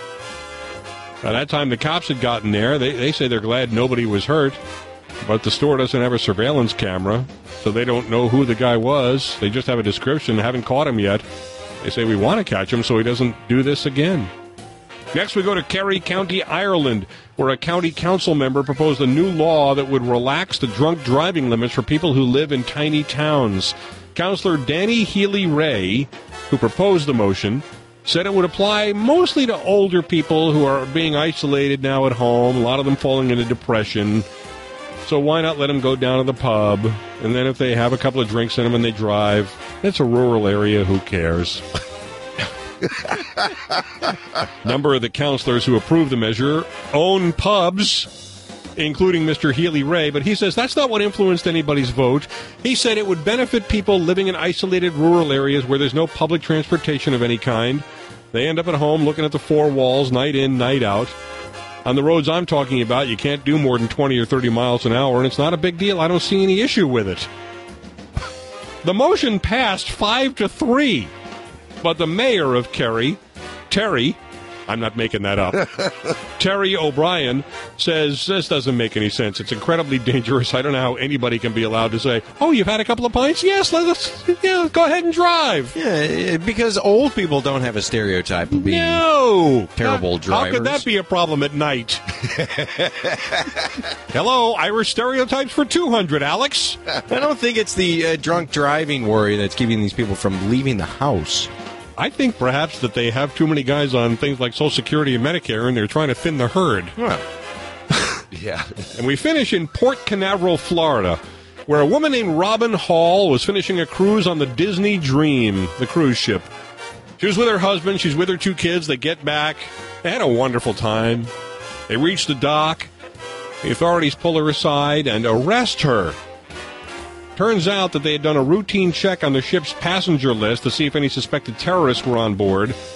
S4: By that time, the cops had gotten there. They, they say they're glad nobody was hurt, but the store doesn't have a surveillance camera, so they don't know who the guy was. They just have a description, haven't caught him yet. They say we want to catch him so he doesn't do this again. Next, we go to Kerry County, Ireland, where a county council member proposed a new law that would relax the drunk driving limits for people who live in tiny towns. Councillor Danny Healy-Ray, who proposed the motion, said it would apply mostly to older people who are being isolated now at home, a lot of them falling into depression. So why not let them go down to the pub, and then if they have a couple of drinks in them and they drive, it's a rural area, who cares? Number of the councillors who approved the measure own pubs, including Mister Healy-Ray, but he says that's not what influenced anybody's vote. He said it would benefit people living in isolated rural areas where there's no public transportation of any kind. They end up at home looking at the four walls, night in, night out. On the roads I'm talking about, you can't do more than twenty or thirty miles an hour, and it's not a big deal. I don't see any issue with it. The motion passed five to three, but the mayor of Kerry, Terry, I'm not making that up, Terry O'Brien, says this doesn't make any sense. It's incredibly dangerous. I don't know how anybody can be allowed to say, oh, you've had a couple of pints? Yes, let's, yeah, go ahead and drive.
S2: Yeah, because old people don't have a stereotype of being
S4: no,
S2: terrible
S4: not,
S2: drivers.
S4: How could that be a problem at night? Hello, Irish stereotypes for two hundred, Alex.
S2: I don't think it's the uh, drunk driving worry that's keeping these people from leaving the house.
S4: I think perhaps that they have too many guys on things like Social Security and Medicare, and they're trying to thin the herd.
S2: Well,
S10: yeah.
S4: And we finish in Port Canaveral, Florida, where a woman named Robin Hall was finishing a cruise on the Disney Dream, the cruise ship. She was with her husband. She's with her two kids. They get back. They had a wonderful time. They reach the dock. The authorities pull her aside and arrest her. Turns out that they had done a routine check on the ship's passenger list to see if any suspected terrorists were on board.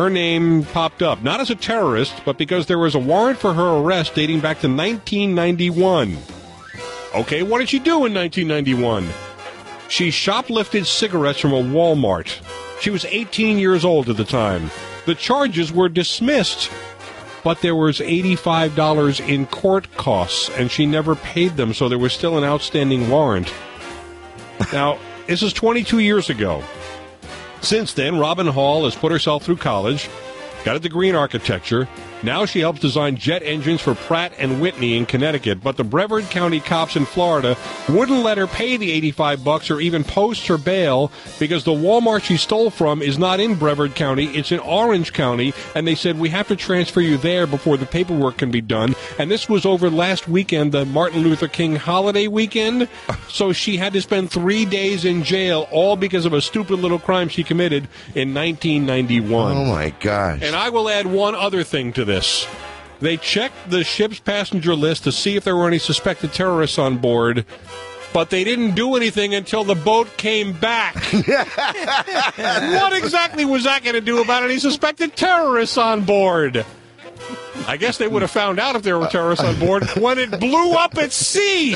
S4: her name popped up, not as a terrorist, but because there was a warrant for her arrest dating back to nineteen ninety-one. Okay, what did she do in nineteen ninety-one? She shoplifted cigarettes from a Walmart. She was eighteen years old at the time. The charges were dismissed, but there was eighty-five dollars in court costs, and she never paid them, so there was still an outstanding warrant. Now, this is twenty-two years ago. Since then, Robin Hall has put herself through college, got a degree in architecture. Now she helps design jet engines for Pratt and Whitney in Connecticut, but the Brevard County cops in Florida wouldn't let her pay the eighty-five bucks or even post her bail because the Walmart she stole from is not in Brevard County, it's in Orange County, and they said, we have to transfer you there before the paperwork can be done. And this was over last weekend, the Martin Luther King holiday weekend, so she had to spend three days in jail, all because of a stupid little crime she committed in nineteen ninety-one.
S10: Oh, my gosh.
S4: And I will add one other thing to this. This. They checked the ship's passenger list to see if there were any suspected terrorists on board, but they didn't do anything until the boat came back. What exactly was that going to do about any suspected terrorists on board? I guess they would have found out if there were terrorists on board when it blew up at sea.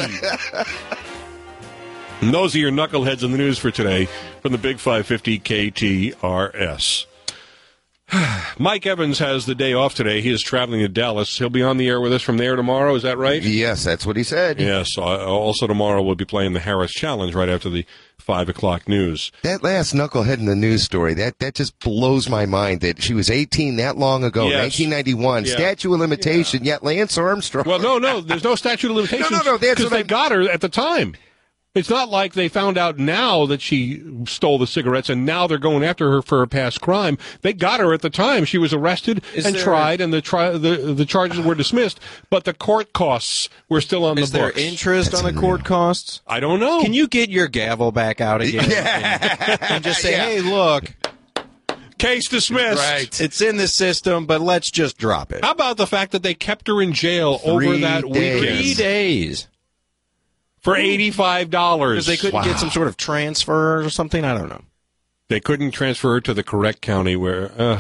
S4: And those are your knuckleheads in the news for today from the Big five fifty K T R S. Mike Evans has the day off today. He is traveling to Dallas. He'll be on the air with us from there tomorrow. Is that right?
S10: Yes, that's what he said.
S4: Yes. Also tomorrow we'll be playing the Harris Challenge right after the five o'clock news.
S10: That last knucklehead in the news story, that, that just blows my mind that she was eighteen that long ago,
S4: yes.
S10: nineteen ninety-one,
S4: Yeah.
S10: statute of limitation, yeah. Yet Lance Armstrong.
S4: Well, no, no, there's no statute of limitations.
S10: no, no, no, that's
S4: because
S10: what
S4: they
S10: I-
S4: got her at the time. It's not like they found out now that she stole the cigarettes and now they're going after her for a past crime. They got her at the time. She was arrested
S21: Is
S4: and
S21: there-
S4: tried, and the, tri- the the charges were dismissed, but the court costs were still on
S21: Is
S4: the
S21: there
S4: books.
S21: interest on the court costs?
S4: I don't know.
S21: Can you get your gavel back out again and, and just say, hey, look.
S4: Case dismissed.
S21: Right. It's in the system, but let's just drop it.
S4: How about the fact that they kept her in jail over
S21: Three
S4: that
S21: days.
S4: weekend?
S21: Three days.
S4: For eighty-five dollars.
S21: Because they couldn't get some sort of transfer or something? I don't know.
S4: They couldn't transfer her to the correct county where... Uh.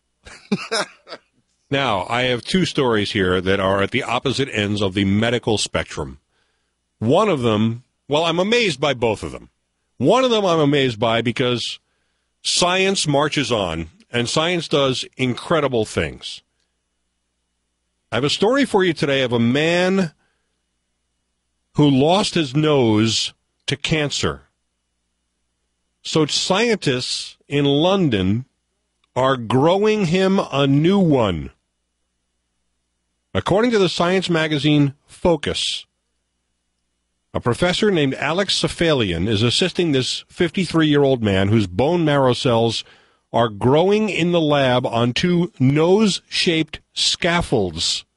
S4: Now, I have two stories here that are at the opposite ends of the medical spectrum. One of them, well, I'm amazed by both of them. One of them I'm amazed by because science marches on, and science does incredible things. I have a story for you today of a man who lost his nose to cancer. So scientists in London are growing him a new one. According to the science magazine Focus, a professor named Alex Safalian is assisting this fifty-three-year-old man whose bone marrow cells are growing in the lab on two nose-shaped scaffolds.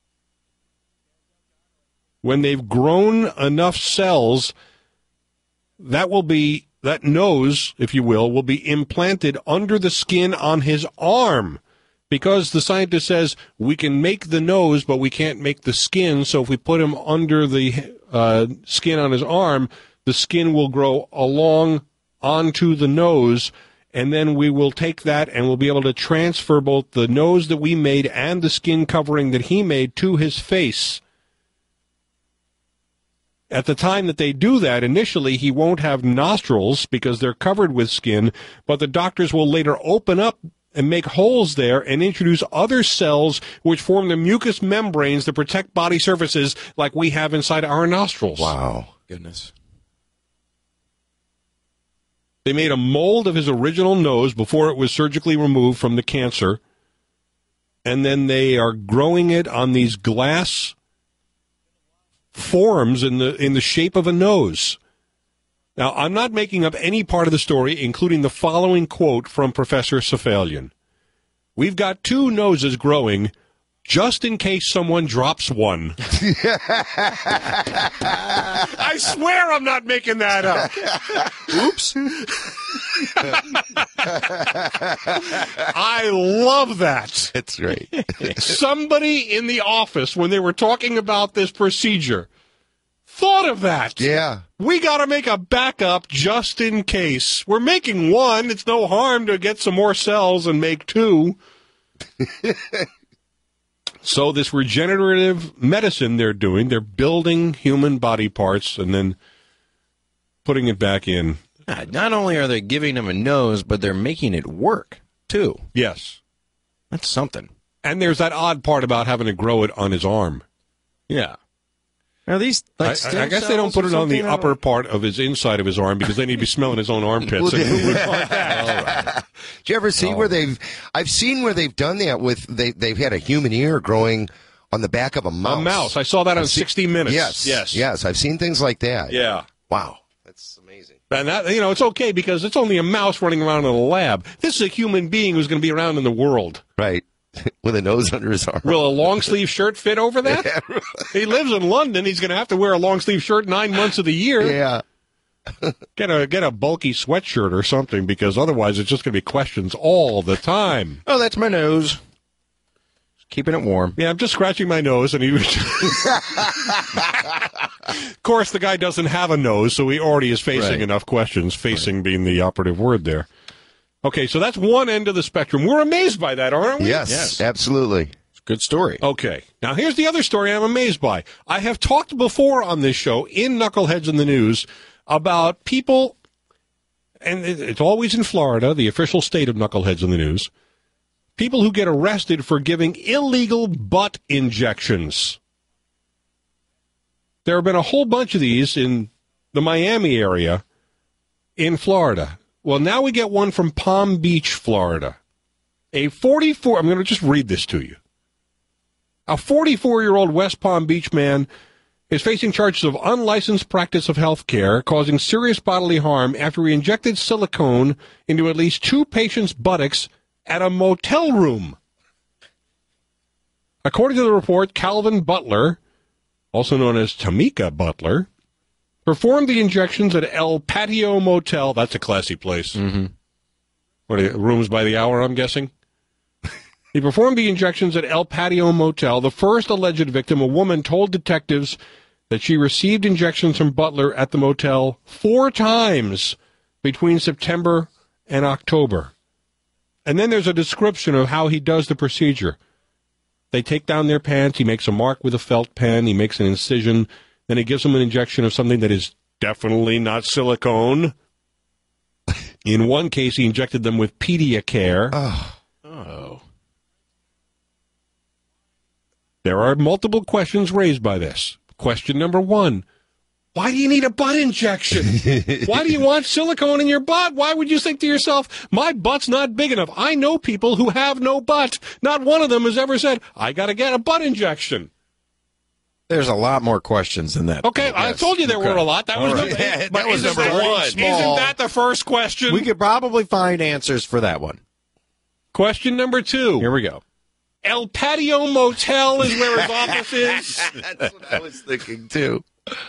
S4: When they've grown enough cells, that will be, that nose, if you will, will be implanted under the skin on his arm. Because the scientist says we can make the nose, but we can't make the skin. So if we put him under the uh, skin on his arm, the skin will grow along onto the nose. And then we will take that and we'll be able to transfer both the nose that we made and the skin covering that he made to his face. At the time that they do that, initially he won't have nostrils because they're covered with skin, but the doctors will later open up and make holes there and introduce other cells which form the mucous membranes that protect body surfaces like we have inside our nostrils.
S10: Wow.
S21: Goodness.
S4: They made a mold of his original nose before it was surgically removed from the cancer, and then they are growing it on these glass forms in the in the shape of a nose. Now, I'm not making up any part of the story, including the following quote from Professor Safalian. We've got two noses growing just in case someone drops one. I swear I'm not making that up.
S21: Oops.
S4: I love that.
S10: That's great.
S4: Somebody in the office, when they were talking about this procedure, thought of that.
S10: Yeah.
S4: We got to make a backup just in case. We're making one. It's no harm to get some more cells and make two. So this regenerative medicine they're doing, they're building human body parts and then putting it back in.
S21: Uh, Not only are they giving him a nose, but they're making it work, too.
S4: Yes.
S21: That's something.
S4: And there's that odd part about having to grow it on his arm.
S21: Yeah. Are these like
S4: I,
S21: stem
S4: I guess they don't
S21: cells
S4: put
S21: or
S4: it on the
S21: something?
S4: upper part of his inside of his arm because then he'd be smelling his own armpits. And who would want that?
S10: Did you ever see
S4: Oh.
S10: where they've? I've seen where they've done that with they. They've had a human ear growing on the back of a mouse.
S4: A mouse. I saw that on
S10: I've seen-
S4: sixty minutes.
S10: Yes,
S4: Yes.
S10: yes. I've seen things like that.
S4: Yeah.
S10: Wow.
S4: And that, you know, it's okay because it's only a mouse running around in a lab. This is a human being who's going to be around in the world.
S10: Right. With a nose under his arm.
S4: Will a long sleeve shirt fit over that?
S10: Yeah, really.
S4: He lives in London. He's going to have to wear a long sleeve shirt nine months of the year.
S10: Yeah.
S4: Get a get a bulky sweatshirt or something because otherwise it's just going to be questions all the time.
S21: Oh, that's my nose. Just keeping it warm.
S4: Yeah, I'm just scratching my nose, and he was. Of course, the guy doesn't have a nose, so he already is facing
S21: Right.
S4: enough questions. Facing being the operative word there. Okay, so that's one end of the spectrum. We're amazed by that, aren't we?
S10: Yes,
S21: Yes.
S10: absolutely.
S21: It's a good story.
S4: Okay. Now, here's the other story I'm amazed by. I have talked before on this show in Knuckleheads in the News about people, and it- it's always in Florida, the official state of Knuckleheads in the News, people who get arrested for giving illegal butt injections. There have been a whole bunch of these in the Miami area in Florida. Well, now we get one from Palm Beach, Florida. A forty-four, I'm going to just read this to you. A forty-four-year-old West Palm Beach man is facing charges of unlicensed practice of health care, causing serious bodily harm after he injected silicone into at least two patients' buttocks at a motel room. According to the report, Calvin Butler, also known as Tamika Butler, performed the injections at El Patio Motel. That's a classy place.
S21: Mm-hmm.
S4: What are they, rooms by the hour, I'm guessing? He performed the injections at El Patio Motel. The first alleged victim, a woman, told detectives that she received injections from Butler at the motel four times between September and October. And then there's a description of how he does the procedure. They take down their pants. He makes a mark with a felt pen. He makes an incision. Then he gives them an injection of something that is definitely not silicone. In one case, he injected them with Pediacare.
S10: Oh.
S21: Oh.
S4: There are multiple questions raised by this. Question number one, why do you need a butt injection? Why do you want silicone in your butt? Why would you think to yourself, my butt's not big enough? I know people who have no butt. Not one of them has ever said, I got to get a butt injection.
S21: There's a lot more questions than that.
S4: Okay, I told you there
S21: Okay.
S4: were a lot. That was,
S21: All
S4: number,
S21: right.
S4: but
S21: That was
S4: isn't
S21: number
S4: that-
S21: one.
S4: Isn't
S21: Small.
S4: that the first question?
S21: We could probably find answers for that one.
S4: Question number two.
S21: Here we go.
S4: El Patio Motel is where his office is.
S10: That's what I was thinking, too.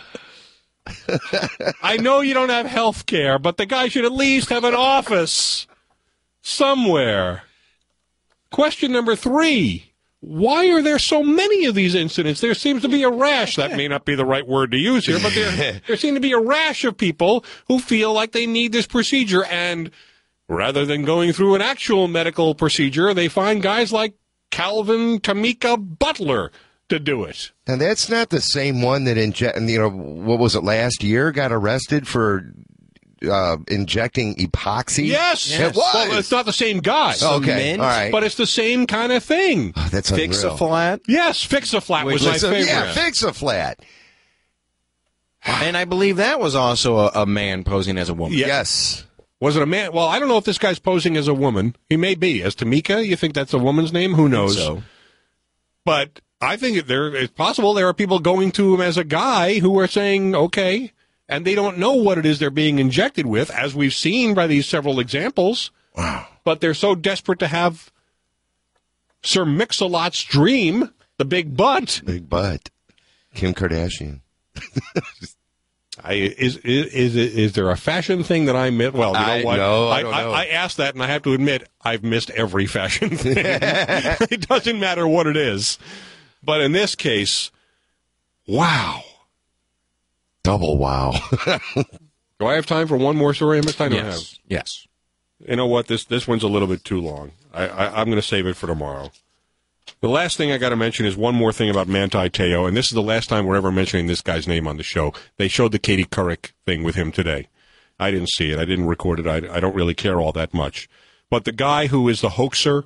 S4: I know you don't have health care, but the guy should at least have an office somewhere. Question number three. Why are there so many of these incidents? There seems to be a rash. That may not be the right word to use here, but there, there seem to be a rash of people who feel like they need this procedure. And rather than going through an actual medical procedure, they find guys like Calvin Tamika Butler to do it.
S10: And that's not the same one that inject. You know, what was it last year? Got arrested for uh, injecting epoxy.
S4: Yes,
S10: it was.
S4: Well, it's not the same guy.
S10: Oh, okay, all right.
S4: But it's the same kind of thing.
S10: Oh, that's unreal.
S21: Fix-A-Flat?
S4: Yes, Fix-A-Flat was my
S10: Fix a-
S4: favorite.
S10: Yeah, Fix-A-Flat.
S21: And I believe that was also a, a man posing as a woman.
S4: Yeah.
S10: Yes.
S4: Was it a man? Well, I don't know if this guy's posing as a woman. He may be. As Tamika, you think that's a woman's name? Who knows?
S21: so.
S4: But I think there it's possible there are people going to him as a guy who are saying, okay, and they don't know what it is they're being injected with, as we've seen by these several examples.
S10: Wow.
S4: But they're so desperate to have Sir Mix-a-Lot's dream, the big butt.
S10: Big butt. Kim Kardashian.
S4: I, is, is is is there a fashion thing that I missed? Well, you know
S10: I-
S4: what?
S10: no, I
S4: I,
S10: don't
S4: I,
S10: know.
S4: I asked that, and I have to admit I've missed every fashion thing. It doesn't matter what it is, but in this case, wow,
S10: Double wow.
S4: Do I have time for one more story? How much time do I have?
S21: Yes. Yes.
S4: You know what? This this one's a little bit too long. I, I, I'm going to save it for tomorrow. The last thing I got to mention is one more thing about Manti Te'o, and this is the last time we're ever mentioning this guy's name on the show. They showed the Katie Couric thing with him today. I didn't see it. I didn't record it. I, I don't really care all that much. But the guy who is the hoaxer,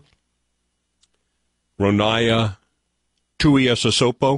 S4: Ronaya Tuiasosopo,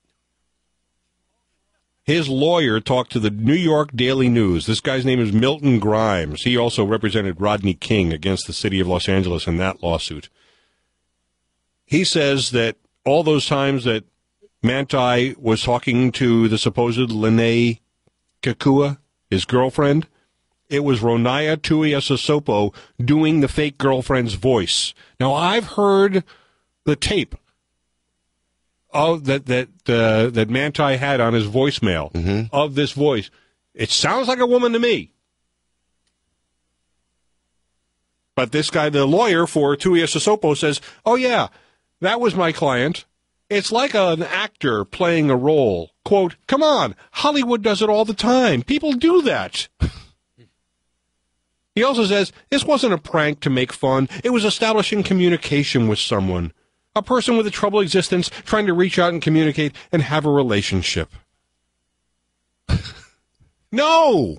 S4: his lawyer talked to the New York Daily News. This guy's name is Milton Grimes. He also represented Rodney King against the city of Los Angeles in that lawsuit. He says that all those times that Manti was talking to the supposed Lene Kakua, his girlfriend, it was Ronaya Tuiasosopo doing the fake girlfriend's voice. Now, I've heard the tape of that that uh, that Manti had on his voicemail
S10: mm-hmm.
S4: of this voice. It sounds like a woman to me. But this guy, the lawyer for Tuiasosopo, says, oh, yeah, that was my client. It's like an actor playing a role. Quote, come on, Hollywood does it all the time. People do that. He also says, this wasn't a prank to make fun. It was establishing communication with someone. A person with a troubled existence trying to reach out and communicate and have a relationship. No!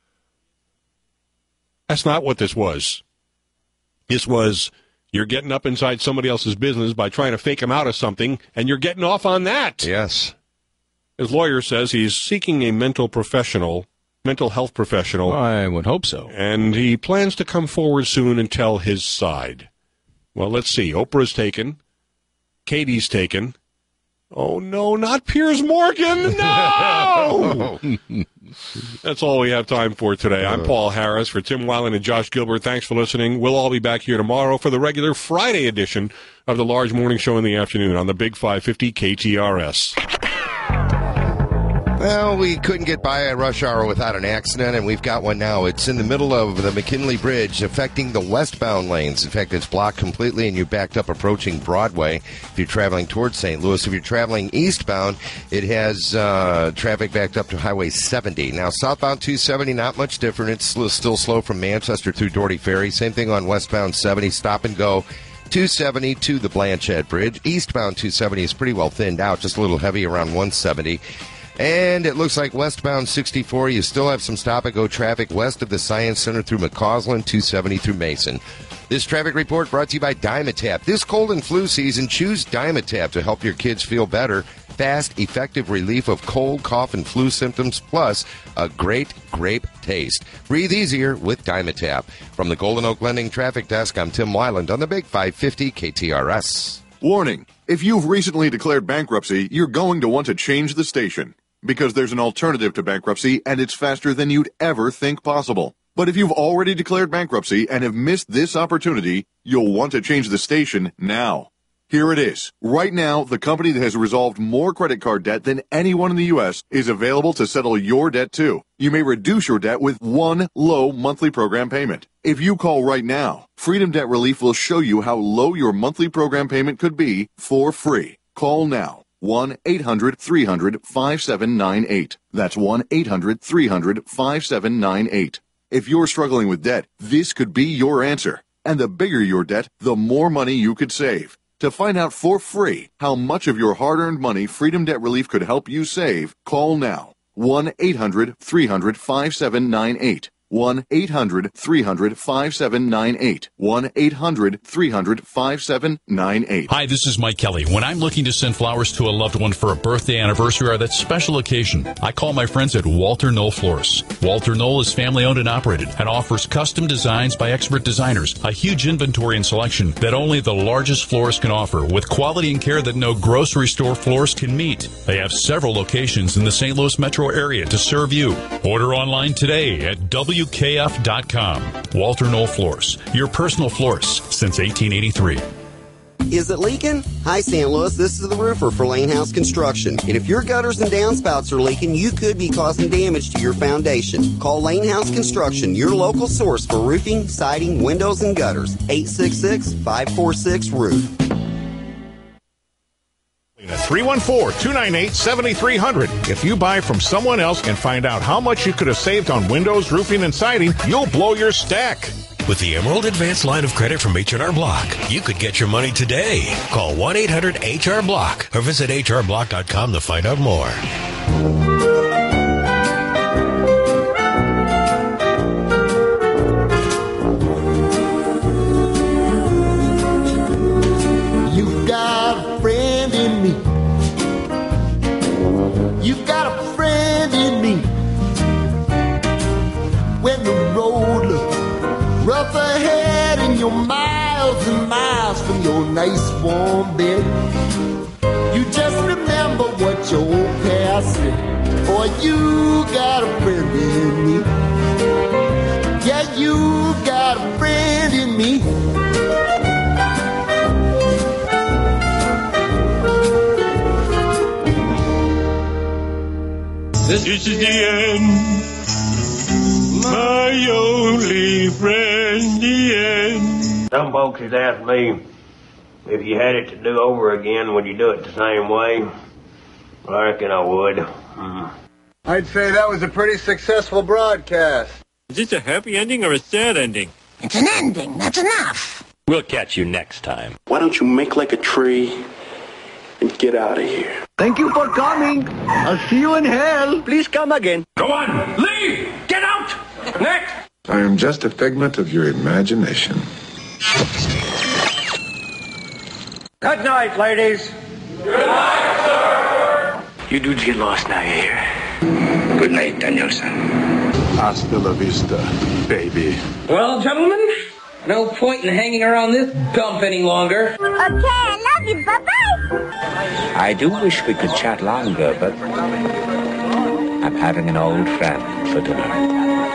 S4: That's not what this was. This was, you're getting up inside somebody else's business by trying to fake them out of something, and you're getting off on that.
S10: Yes.
S4: His lawyer says he's seeking a mental professional, mental health professional.
S21: Well, I would hope so.
S4: And he plans to come forward soon and tell his side. Well, let's see. Oprah's taken. Katie's taken. Oh, no, not Piers Morgan. No! That's all we have time for today. I'm Paul Harris. For Tim Weiland and Josh Gilbert, thanks for listening. We'll all be back here tomorrow for the regular Friday edition of the Large Morning Show in the afternoon on the Big five fifty K T R S.
S10: Well, we couldn't get by at rush hour without an accident, and we've got one now. It's in the middle of the McKinley Bridge, affecting the westbound lanes. In fact, it's blocked completely, and you're backed up approaching Broadway if you're traveling towards Saint Louis. If you're traveling eastbound, it has uh, traffic backed up to Highway seventy. Now, southbound two seventy, not much different. It's still slow from Manchester through Doherty Ferry. Same thing on westbound seventy, stop and go. two seventy to the Blanchette Bridge. Eastbound two seventy is pretty well thinned out, just a little heavy around one seventy. And it looks like westbound sixty-four, you still have some stop-and-go traffic west of the Science Center through McCausland, two seventy through Mason. This traffic report brought to you by Dimetapp. This cold and flu season, choose Dimetapp to help your kids feel better. Fast, effective relief of cold, cough, and flu symptoms, plus a great grape taste. Breathe easier with Dimetapp. From the Golden Oak Lending Traffic Desk, I'm Tim Weiland on the Big five fifty K T R S.
S1: Warning. If you've recently declared bankruptcy, you're going to want to change the station, because there's an alternative to bankruptcy, and it's faster than you'd ever think possible. But if you've already declared bankruptcy and have missed this opportunity, you'll want to change the station now. Here it is. Right now, the company that has resolved more credit card debt than anyone in the U S is available to settle your debt too. You may reduce your debt with one low monthly program payment. If you call right now, Freedom Debt Relief will show you how low your monthly program payment could be for free. Call now. one eight hundred three hundred five seven nine eight. That's one eight hundred three hundred five seven nine eight. If you're struggling with debt, this could be your answer. And the bigger your debt, the more money you could save. To find out for free how much of your hard-earned money Freedom Debt Relief could help you save, call now. one eight hundred three hundred five seven nine eight. one eight hundred three hundred five seven nine eight. one eight hundred three hundred five seven nine eight.
S22: Hi, this is Mike Kelly. When I'm looking to send flowers to a loved one for a birthday, anniversary, or that special occasion, I call my friends at Walter Knoll Florists. Walter Knoll is family-owned and operated and offers custom designs by expert designers, a huge inventory and selection that only the largest florist can offer, with quality and care that no grocery store florist can meet. They have several locations in the Saint Louis metro area to serve you. Order online today at W K F dot com. Walter Knoll Florists, your personal florist since eighteen eighty-three.
S23: Is it leaking? Hi, Saint Louis. This is the roofer for Lane House Construction. And if your gutters and downspouts are leaking, you could be causing damage to your foundation. Call Lane House Construction, your local source for roofing, siding, windows, and gutters. eight six six, five four six, roof.
S3: three one four, two nine eight, seven three zero zero. If you buy from someone else and find out how much you could have saved on windows, roofing, and siding, you'll blow your stack.
S11: With the Emerald Advanced Line of Credit from H and R Block, you could get your money today. Call one eight hundred H R Block or visit H R block dot com to find out more.
S6: You got a friend in me. You got a friend in me. When the road looks rough ahead and you're miles and miles from your nice warm bed, you just remember what your old past said. Boy, you got a friend in me. Yeah, you got a friend in me.
S7: This is the end. My only friend, the end.
S24: Some folks has asked me, if you had it to do over again, would you do it the same way? Well, I reckon I would. Mm.
S25: I'd say that was a pretty successful broadcast.
S7: Is this a happy ending or a sad ending?
S6: It's an ending. That's enough.
S7: We'll catch you next time.
S26: Why don't you make like a tree and get out of here?
S25: Thank you for coming. I'll see you in hell. Please come again.
S7: Go on, leave! Get out! Next!
S27: I am just a figment of your imagination.
S25: Good night, ladies.
S7: Good night, sir!
S26: You dudes get lost now, you hear?
S27: Good night, Danielson. Hasta la vista, baby.
S28: Well, gentlemen, no point in hanging around this dump any longer.
S9: Okay, I love you. Bye-bye.
S29: I do wish we could chat longer, but I'm having an old friend for dinner.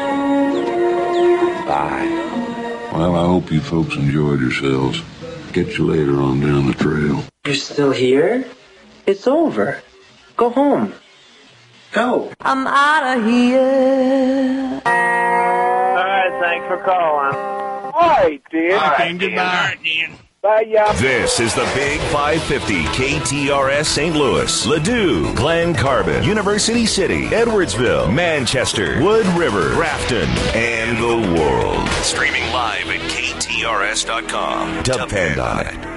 S29: Bye.
S27: Well, I hope you folks enjoyed yourselves. Get you later on down the trail.
S28: You're still here? It's over. Go home. Go.
S14: I'm out of here.
S25: All right, thanks for calling. All right, dear.
S3: Okay, goodbye.
S25: Bye, y'all.
S11: This is the Big five fifty K T R S Saint Louis, Ladue, Glen Carbon, University City, Edwardsville, Manchester, Wood River, Grafton, and the world. Streaming live at K T R S dot com. Depend on it.